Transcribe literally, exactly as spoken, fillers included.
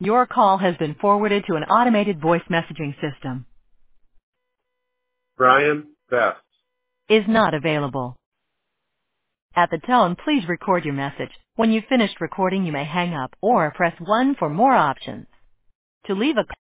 Your call has been forwarded to an automated voice messaging system. Brian Best. Is not available. At the tone, please record your message. When you've finished recording, you may hang up or press one for more options. To leave a